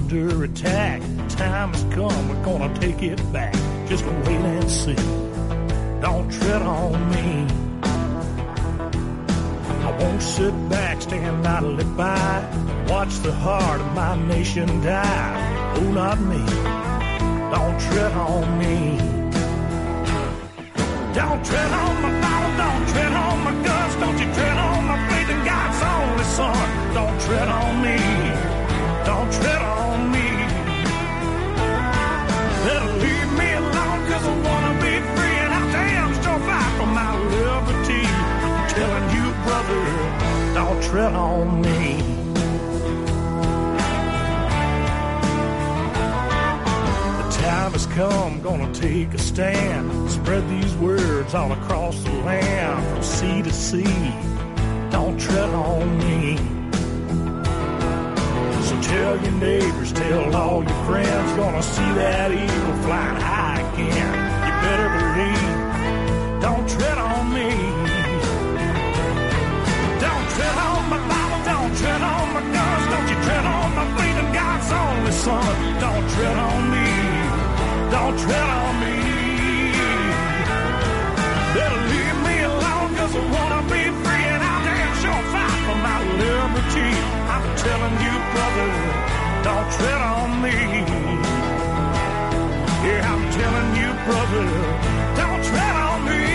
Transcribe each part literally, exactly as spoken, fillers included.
under attack. Time has come, we're gonna take it back. Just wait and see. Don't tread on me. I won't sit back, stand idly by, watch the heart of my nation die. Oh, not me. Don't tread on me. Don't tread on my Bible, don't tread on my guns, don't you tread on my faith in God's only Son. Don't tread on me, don't tread on me. Better leave me alone, cause I wanna be free, and I damn sure fight for my liberty. I'm telling you, brother, don't tread on me. Time has come, gonna take a stand. Spread these words all across the land, from sea to sea. Don't tread on me. So tell your neighbors, tell all your friends, gonna see that eagle flying high again. You better believe, don't tread on me. Don't tread on my Bible, don't tread on my guns, don't you tread on my faith in God's only Son. Don't tread on me. Don't tread on me. Better leave me alone, cause I wanna be free, and I'll damn sure fight for my liberty. I'm telling you, brother, don't tread on me. Yeah, I'm telling you, brother, don't tread on me.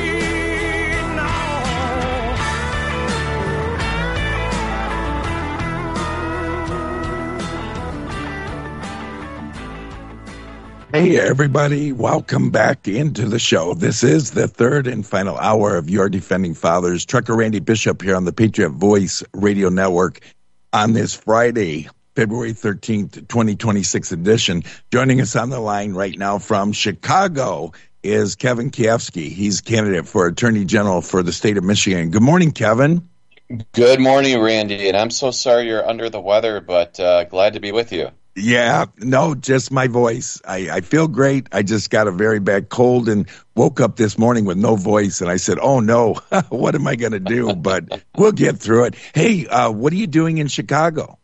Hey, everybody. Welcome back into the show. This is the third and final hour of Your Defending Fathers. Trucker Randy Bishop here on the Patriot Voice Radio Network on this Friday, February thirteenth, twenty twenty-six edition. Joining us on the line right now from Chicago is Kevin Kiefsky. He's candidate for Attorney General for the state of Michigan. Good morning, Kevin. Good morning, Randy. And I'm so sorry you're under the weather, but uh, glad to be with you. Yeah, no, just my voice. I, I feel great. I just got a very bad cold and woke up this morning with no voice. And I said, oh, no, what am I going to do? But we'll get through it. Hey, uh, what are you doing in Chicago?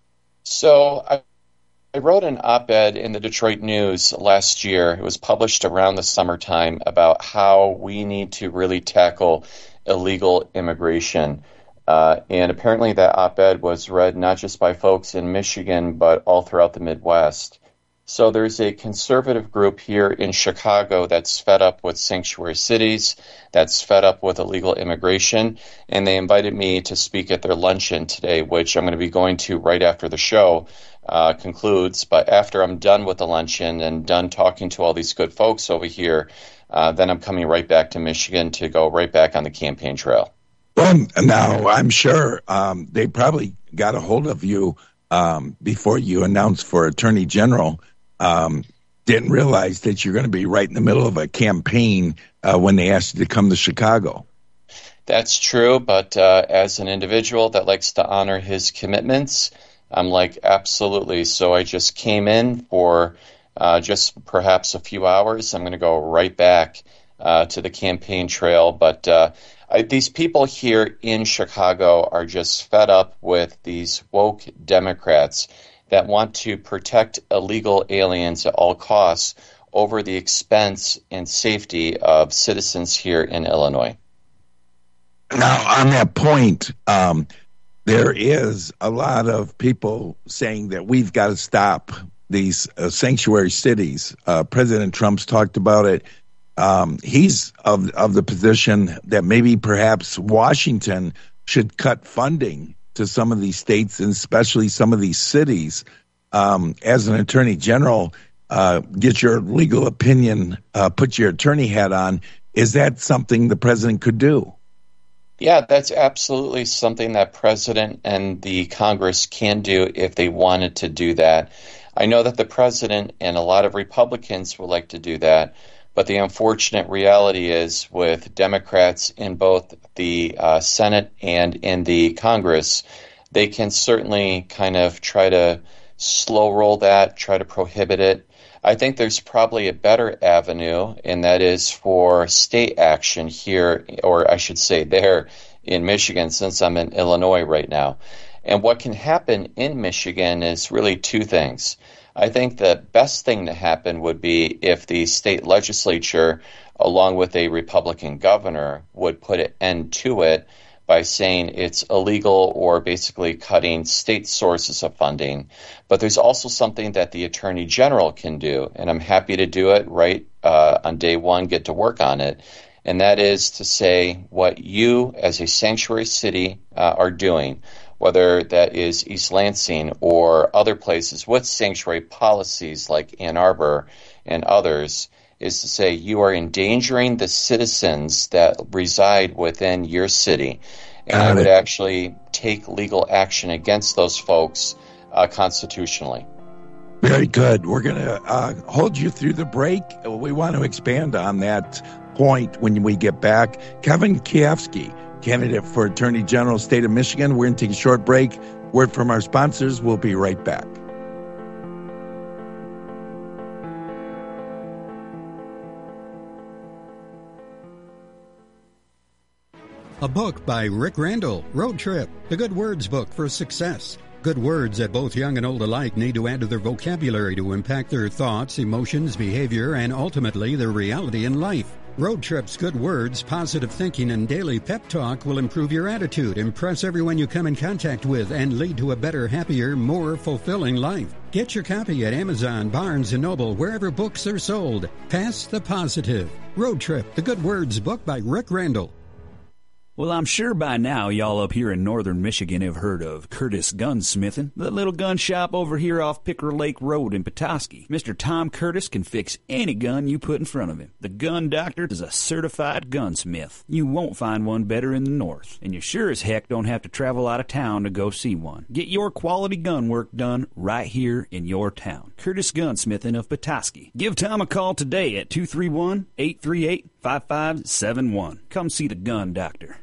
So I, I wrote an op-ed in the Detroit News last year. It was published around the summertime about how we need to really tackle illegal immigration. Uh, and apparently that op-ed was read not just by folks in Michigan, but all throughout the Midwest. So there's a conservative group here in Chicago that's fed up with sanctuary cities, that's fed up with illegal immigration, and they invited me to speak at their luncheon today, which I'm going to be going to right after the show uh, concludes. But after I'm done with the luncheon and done talking to all these good folks over here, uh, then I'm coming right back to Michigan to go right back on the campaign trail. Well, now, I'm sure um, they probably got a hold of you um, before you announced for Attorney General. Um, didn't realize that you're going to be right in the middle of a campaign uh, when they asked you to come to Chicago. That's true, but uh, as an individual that likes to honor his commitments, I'm like, absolutely. So I just came in for uh, just perhaps a few hours. I'm going to go right back uh, to the campaign trail, but uh, I, these people here in Chicago are just fed up with these woke Democrats that want to protect illegal aliens at all costs over the expense and safety of citizens here in Illinois. Now, on that point, um, there is a lot of people saying that we've got to stop these uh, sanctuary cities. Uh, President Trump's talked about it. Um, he's of of the position that maybe perhaps Washington should cut funding to some of these states and especially some of these cities. Um, as an attorney general, uh, get your legal opinion, uh, put your attorney hat on. Is that something the president could do? Yeah, that's absolutely something that president and the Congress can do if they wanted to do that. I know that the president and a lot of Republicans would like to do that. But the unfortunate reality is with Democrats in both the uh, Senate and in the Congress, they can certainly kind of try to slow roll that, try to prohibit it. I think there's probably a better avenue, and that is for state action here, or I should say there in Michigan, since I'm in Illinois right now. And what can happen in Michigan is really two things. I think the best thing to happen would be if the state legislature, along with a Republican governor, would put an end to it by saying it's illegal or basically cutting state sources of funding. But there's also something that the Attorney General can do, and I'm happy to do it right uh, on day one, get to work on it, and that is to say what you as a sanctuary city uh, are doing, whether that is East Lansing or other places with sanctuary policies like Ann Arbor and others, is to say you are endangering the citizens that reside within your city. And I would actually take legal action against those folks uh, constitutionally. Very good. We're going to uh, hold you through the break. We want to expand on that point when we get back. Kevin Kiefsky, candidate for Attorney General, State of Michigan. We're going to take a short break. Word from our sponsors. We'll be right back. A book by Rick Randall, Road Trip, the Good Words book for success. Good words that both young and old alike need to add to their vocabulary to impact their thoughts, emotions, behavior, and ultimately their reality in life. Road Trip's good words, positive thinking, and daily pep talk will improve your attitude, impress everyone you come in contact with, and lead to a better, happier, more fulfilling life. Get your copy at Amazon, Barnes and Noble, wherever books are sold. Pass the positive. Road Trip, the Good Words book by Rick Randall. Well, I'm sure by now y'all up here in northern Michigan have heard of Curtis Gunsmithing, the little gun shop over here off Picker Lake Road in Petoskey. Mister Tom Curtis can fix any gun you put in front of him. The Gun Doctor is a certified gunsmith. You won't find one better in the north, and you sure as heck don't have to travel out of town to go see one. Get your quality gun work done right here in your town. Curtis Gunsmithing of Petoskey. Give Tom a call today at two three one, eight three eight, five five seven one. Come see the Gun Doctor.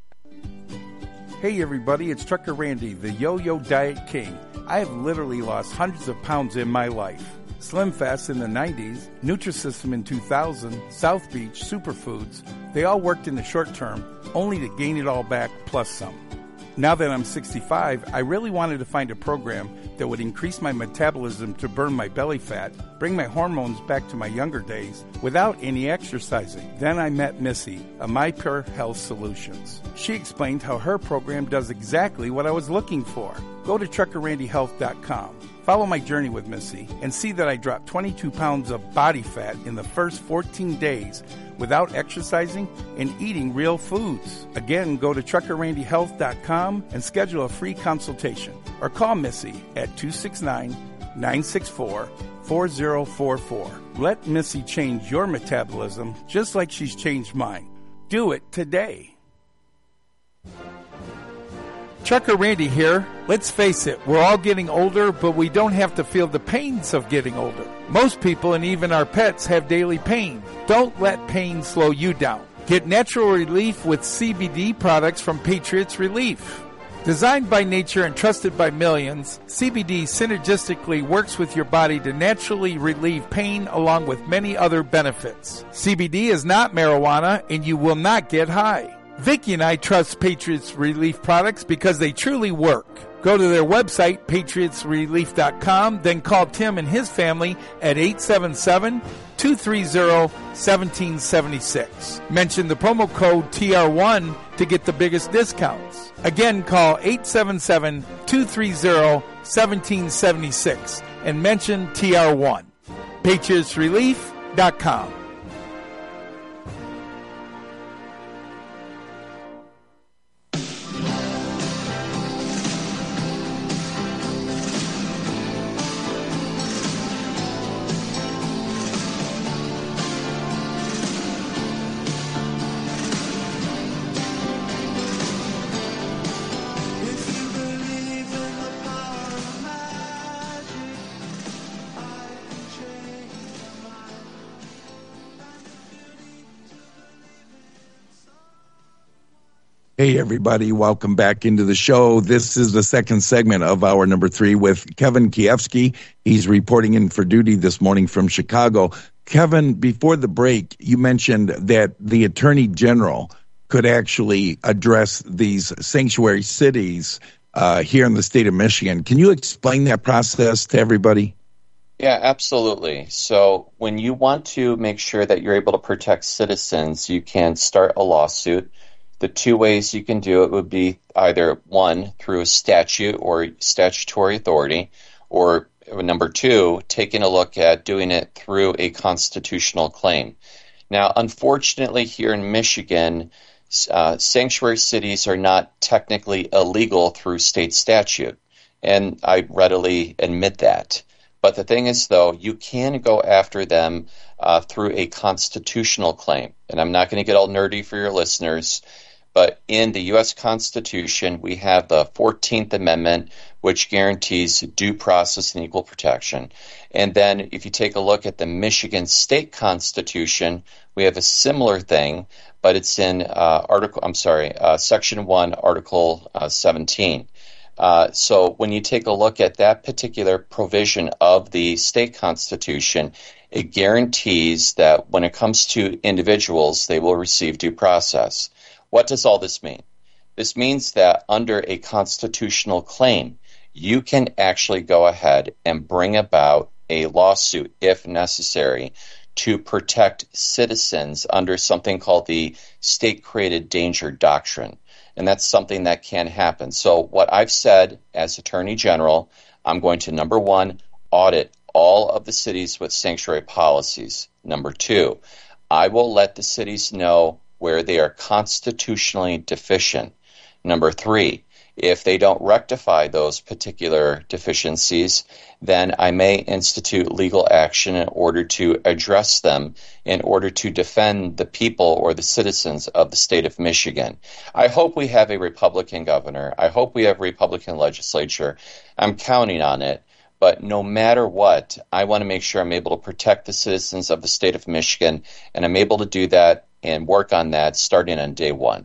Hey everybody, it's Trucker Randy, the Yo-Yo Diet King. I have literally lost hundreds of pounds in my life. Slim Fast in the nineties, Nutrisystem in two thousand, South Beach, Superfoods, they all worked in the short term, only to gain it all back plus some. Now that I'm sixty-five, I really wanted to find a program that would increase my metabolism to burn my belly fat, bring my hormones back to my younger days without any exercising. Then I met Missy of MyPure Health Solutions. She explained how her program does exactly what I was looking for. Go to trucker randy health dot com. Follow my journey with Missy and see that I dropped twenty-two pounds of body fat in the first fourteen days without exercising and eating real foods. Again, go to trucker randy health dot com and schedule a free consultation or call Missy at two six nine, nine six four, four zero four four. Let Missy change your metabolism just like she's changed mine. Do it today. Trucker Randy here. Let's face it, we're all getting older, but we don't have to feel the pains of getting older. Most people and even our pets have daily pain. Don't let pain slow you down. Get natural relief with C B D products from Patriots Relief. Designed by nature and trusted by millions, C B D synergistically works with your body to naturally relieve pain along with many other benefits. C B D is not marijuana and you will not get high. Vicki and I trust Patriots Relief products because they truly work. Go to their website, patriots relief dot com, then call Tim and his family at eight seven seven, two three zero, one seven seven six. Mention the promo code T R one to get the biggest discounts. Again, call eight seven seven, two three zero, one seven seven six and mention T R one. patriots relief dot com. Hey, everybody. Welcome back into the show. This is the second segment of hour number three with Kevin Kiefsky. He's reporting in for duty this morning from Chicago. Kevin, before the break, you mentioned that the Attorney General could actually address these sanctuary cities uh, here in the state of Michigan. Can you explain that process to everybody? Yeah, absolutely. So when you want to make sure that you're able to protect citizens, you can start a lawsuit. The two ways you can do it would be either one, through a statute or statutory authority, or number two, taking a look at doing it through a constitutional claim. Now, unfortunately, here in Michigan, uh, sanctuary cities are not technically illegal through state statute, and I readily admit that. But the thing is, though, you can go after them uh, through a constitutional claim. And I'm not going to get all nerdy for your listeners, but in the U S Constitution, we have the fourteenth Amendment, which guarantees due process and equal protection. And then if you take a look at the Michigan State Constitution, we have a similar thing, but it's in uh, Article, I'm sorry, uh, Section one, Article uh, seventeen. Uh, so when you take a look at that particular provision of the state constitution, it guarantees that when it comes to individuals, they will receive due process. What does all this mean? This means that under a constitutional claim, you can actually go ahead and bring about a lawsuit, if necessary, to protect citizens under something called the state-created danger doctrine. And that's something that can happen. So what I've said as Attorney General, I'm going to, number one, audit all of the cities with sanctuary policies. Number two, I will let the cities know where they are constitutionally deficient. Number three, if they don't rectify those particular deficiencies, then I may institute legal action in order to address them, in order to defend the people or the citizens of the state of Michigan. I hope we have a Republican governor. I hope we have a Republican legislature. I'm counting on it. But no matter what, I want to make sure I'm able to protect the citizens of the state of Michigan, and I'm able to do that and work on that starting on day one.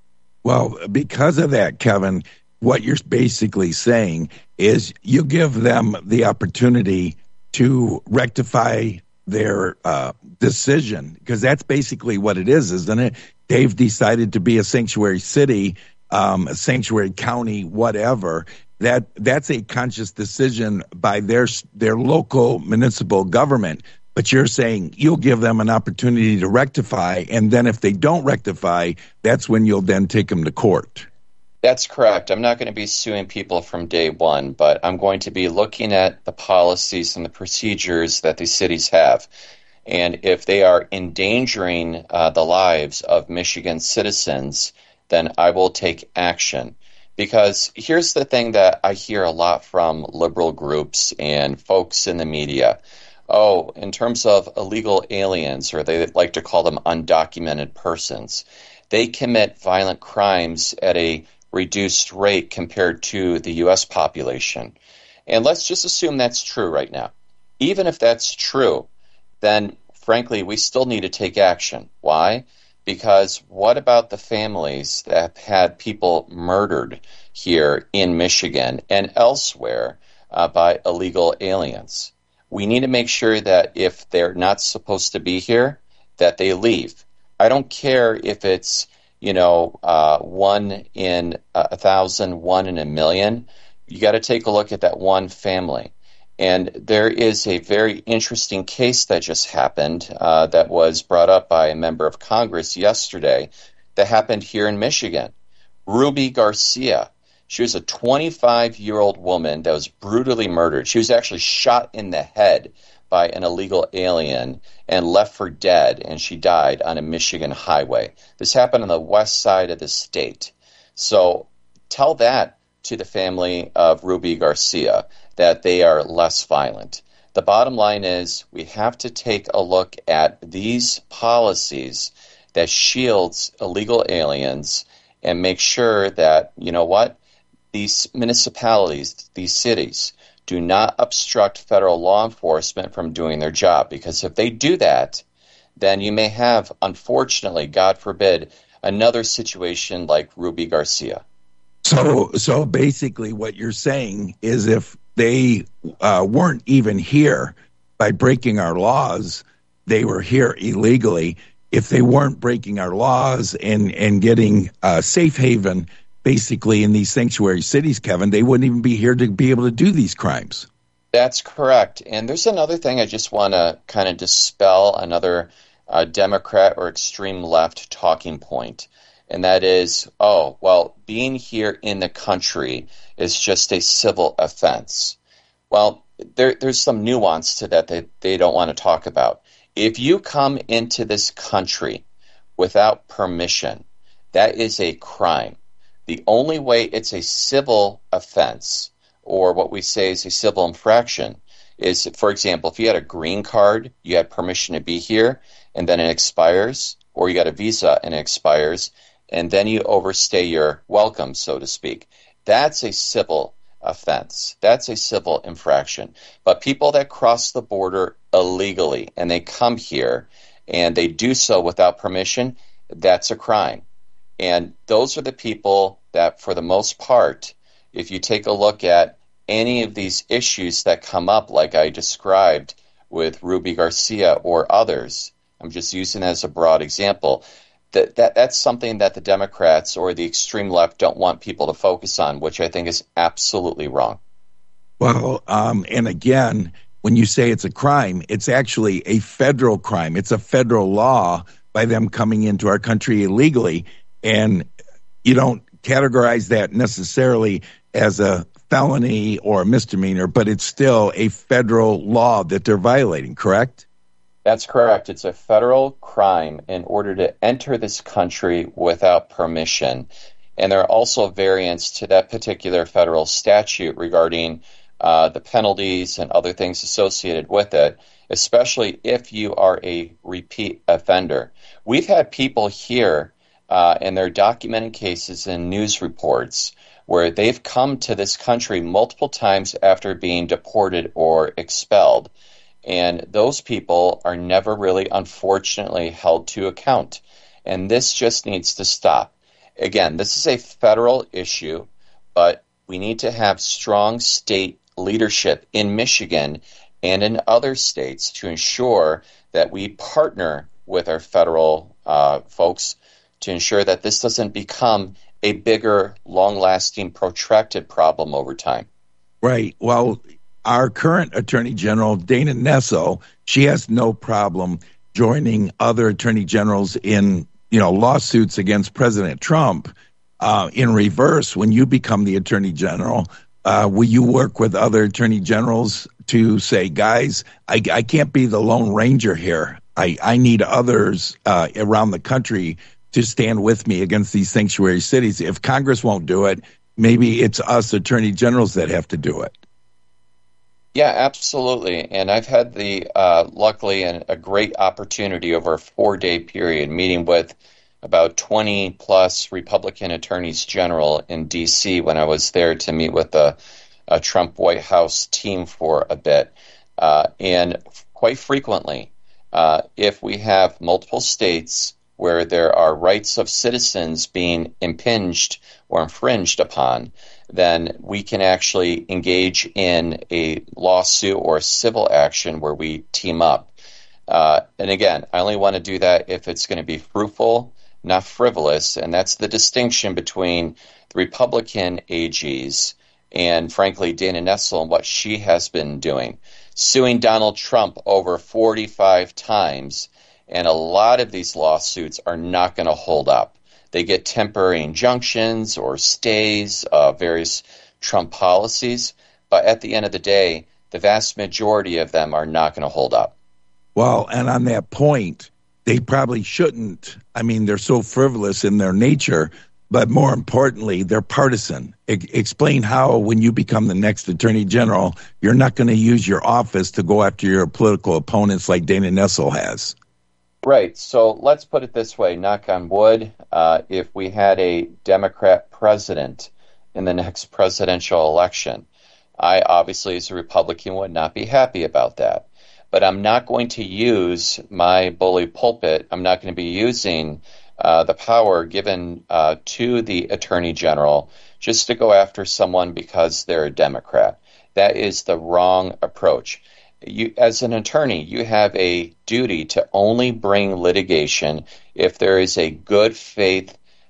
Well, because of that, Kevin, what you're basically saying is you give them the opportunity to rectify their uh, decision, because that's basically what it is, isn't it? They've decided to be a sanctuary city, um, a sanctuary county, whatever. That that's a conscious decision by their their local municipal government. But you're saying you'll give them an opportunity to rectify, and then if they don't rectify, that's when you'll then take them to court. That's correct. I'm not going to be suing people from day one, but I'm going to be looking at the policies and the procedures that these cities have. And if they are endangering uh, the lives of Michigan citizens, then I will take action. Because here's the thing that I hear a lot from liberal groups and folks in the media. Oh, in terms of illegal aliens, or they like to call them undocumented persons, they commit violent crimes at a reduced rate compared to the U S population. And let's just assume that's true right now. Even if that's true, then frankly, we still need to take action. Why? Because what about the families that have had people murdered here in Michigan and elsewhere uh, by illegal aliens? We need to make sure that if they're not supposed to be here, that they leave. I don't care if it's, you know, uh, one in a thousand, one in a million. You got to take a look at that one family. And there is a very interesting case that just happened uh, that was brought up by a member of Congress yesterday that happened here in Michigan. Ruby Garcia. She was a twenty-five-year-old woman that was brutally murdered. She was actually shot in the head by an illegal alien and left for dead, and she died on a Michigan highway. This happened on the west side of the state. So tell that to the family of Ruby Garcia, that they are less violent. The bottom line is we have to take a look at these policies that shields illegal aliens and make sure that, you know what, these municipalities, these cities, do not obstruct federal law enforcement from doing their job. Because if they do that, then you may have, unfortunately, God forbid, another situation like Ruby Garcia. So, so basically what you're saying is if they uh, weren't even here by breaking our laws, they were here illegally. If they weren't breaking our laws and, and getting uh, safe haven basically in these sanctuary cities, Kevin, they wouldn't even be here to be able to do these crimes. That's correct. And there's another thing I just want to kind of dispel, another uh, Democrat or extreme left talking point. And that is, oh, well, being here in the country is just a civil offense. Well, there, there's some nuance to that that they don't want to talk about. If you come into this country without permission, that is a crime. The only way it's a civil offense, or what we say is a civil infraction, is, for example, if you had a green card, you had permission to be here, and then it expires, or you got a visa and it expires, and then you overstay your welcome, so to speak. That's a civil offense. That's a civil infraction. But people that cross the border illegally and they come here and they do so without permission, that's a crime. And those are the people that, for the most part, if you take a look at any of these issues that come up, like I described with Ruby Garcia or others, I'm just using that as a broad example, that, that that's something that the Democrats or the extreme left don't want people to focus on, which I think is absolutely wrong. Well, um, and again, when you say it's a crime, it's actually a federal crime. It's a federal law by them coming into our country illegally, and you don't categorize that necessarily as a felony or a misdemeanor, but it's still a federal law that they're violating, correct? That's correct. It's a federal crime in order to enter this country without permission. And there are also variants to that particular federal statute regarding uh, the penalties and other things associated with it, especially if you are a repeat offender. We've had people here, uh, and they're documenting cases in news reports where they've come to this country multiple times after being deported or expelled. And those people are never really, unfortunately, held to account. And this just needs to stop. Again, this is a federal issue, but we need to have strong state leadership in Michigan and in other states to ensure that we partner with our federal uh, folks to ensure that this doesn't become a bigger, long-lasting, protracted problem over time. Right. Well, our current Attorney General, Dana Nessel, she has no problem joining other attorney generals in, you know, lawsuits against President Trump. Uh, in reverse, when you become the Attorney General, uh, will you work with other attorney generals to say, guys, I, I can't be the Lone Ranger here. I, I need others uh, around the country to stand with me against these sanctuary cities. If Congress won't do it, maybe it's us attorney generals that have to do it. Yeah, absolutely. And I've had the, uh, luckily, an, a great opportunity over a four-day period meeting with about twenty plus Republican attorneys general in D C when I was there to meet with the a Trump White House team for a bit. Uh, and quite frequently, uh, if we have multiple states where there are rights of citizens being impinged or infringed upon, then we can actually engage in a lawsuit or a civil action where we team up. Uh, and again, I only want to do that if it's going to be fruitful, not frivolous, and that's the distinction between the Republican A Gs and, frankly, Dana Nessel and what she has been doing, suing Donald Trump over forty-five times, and a lot of these lawsuits are not going to hold up. They get temporary injunctions or stays of various Trump policies, but at the end of the day, the vast majority of them are not going to hold up. Well, and on that point, they probably shouldn't. I mean, they're so frivolous in their nature, but more importantly, they're partisan. E- explain how, when you become the next attorney general, you're not going to use your office to go after your political opponents like Dana Nessel has. Right. So let's put it this way, knock on wood, uh, if we had a Democrat president in the next presidential election, I obviously as a Republican would not be happy about that. But I'm not going to use my bully pulpit. I'm not going to be using uh, the power given uh, to the Attorney General just to go after someone because they're a Democrat. That is the wrong approach. You, as an attorney, you have a duty to only bring litigation if there is a good faith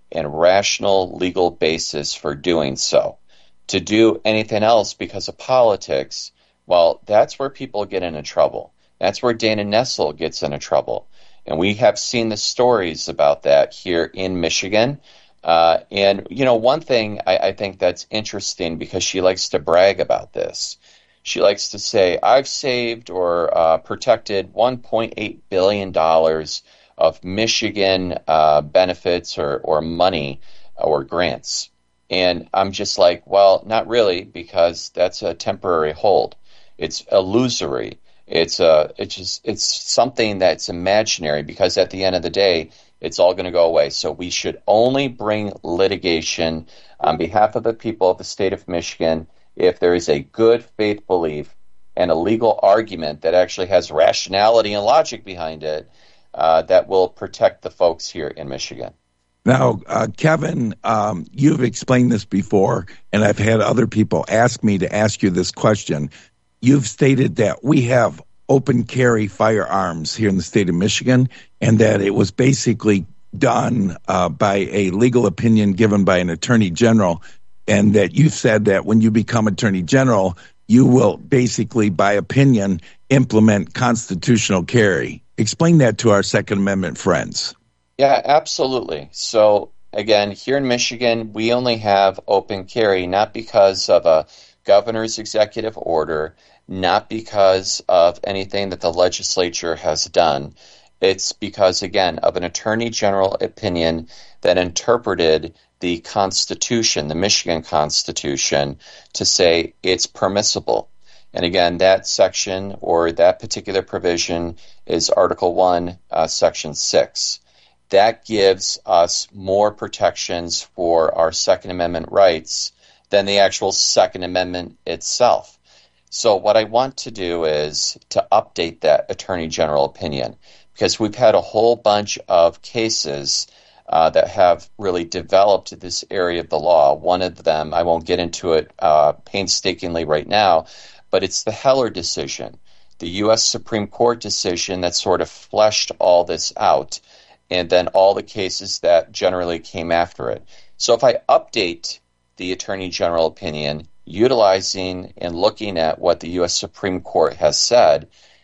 and rational legal basis for doing so. To do anything else because of politics, well, that's where people get into trouble. That's where Dana Nessel gets into trouble. And we have seen the stories about that here in Michigan. Uh, and, you know, one thing I, I think that's interesting, because she likes to brag about this. She likes to say, I've saved or uh, protected one point eight billion dollars of Michigan uh, benefits or, or money or grants. And I'm just like, well, not really, because that's a temporary hold. It's illusory. It's a, it's just, it's something that's imaginary, because at the end of the day, it's all going to go away. So we should only bring litigation on behalf of the people of the state of Michigan if there is a good faith belief and a legal argument that actually has rationality and logic behind it uh, that will protect the folks here in Michigan. Now, uh, Kevin, um, you've explained this before, and I've had other people ask me to ask you this question. You've stated that we have open carry firearms here in the state of Michigan, and that it was basically done uh, by a legal opinion given by an attorney general, and that you said that when you become attorney general, you will basically, by opinion, implement constitutional carry. Explain that to our Second Amendment friends. Yeah, absolutely. So, again, here in Michigan, we only have open carry, not because of a governor's executive order, not because of anything that the legislature has done. It's because, again, of an attorney general opinion that interpreted the Constitution, the Michigan Constitution, to say it's permissible. And again, that section or that particular provision is Article one, uh, Section six. That gives us more protections for our Second Amendment rights than the actual Second Amendment itself. So what I want to do is to update that Attorney General opinion, because we've had a whole bunch of cases uh, that have really developed this area of the law. One of them, I won't get into it uh, painstakingly right now, but it's the Heller decision, the U S Supreme Court decision that sort of fleshed all this out, and then all the cases that generally came after it. So if I update the Attorney General opinion, utilizing and looking at what the U S Supreme Court has said,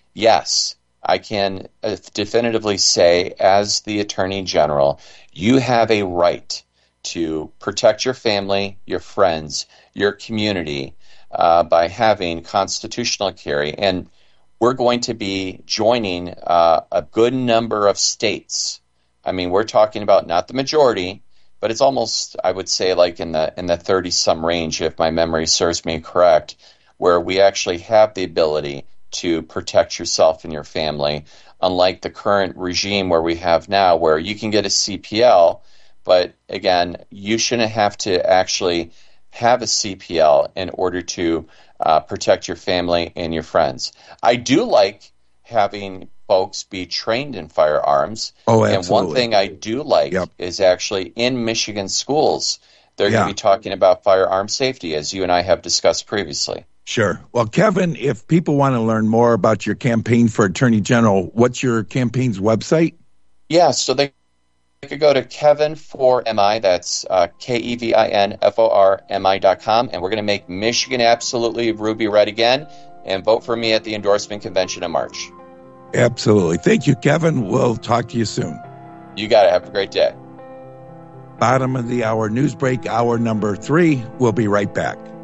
yes, I can definitively say, as the Attorney General, you have a right to protect your family, your friends, your community uh, by having constitutional carry. And we're going to be joining uh, a good number of states. I mean, we're talking about not the majority, but it's almost, I would say, like in the in the thirty-some range, if my memory serves me correct, where we actually have the ability to protect yourself and your family, unlike the current regime where we have now, where you can get a C P L, but again, you shouldn't have to actually have a C P L in order to uh, protect your family and your friends. I do like having folks be trained in firearms. Oh, absolutely. And one thing I do like yep. is actually in Michigan schools, they're yeah. going to be talking about firearm safety, as you and I have discussed previously. Sure. Well, Kevin, if people want to learn more about your campaign for Attorney General, what's your campaign's website? Yeah, so they could go to Kevin for M I, that's uh, K E V I N F O R M I dot com, and we're going to make Michigan absolutely Ruby red again, and vote for me at the endorsement convention in March. Absolutely. Thank you, Kevin. We'll talk to you soon. You got it. Have a great day. Bottom of the hour news break, hour number three. We'll be right back.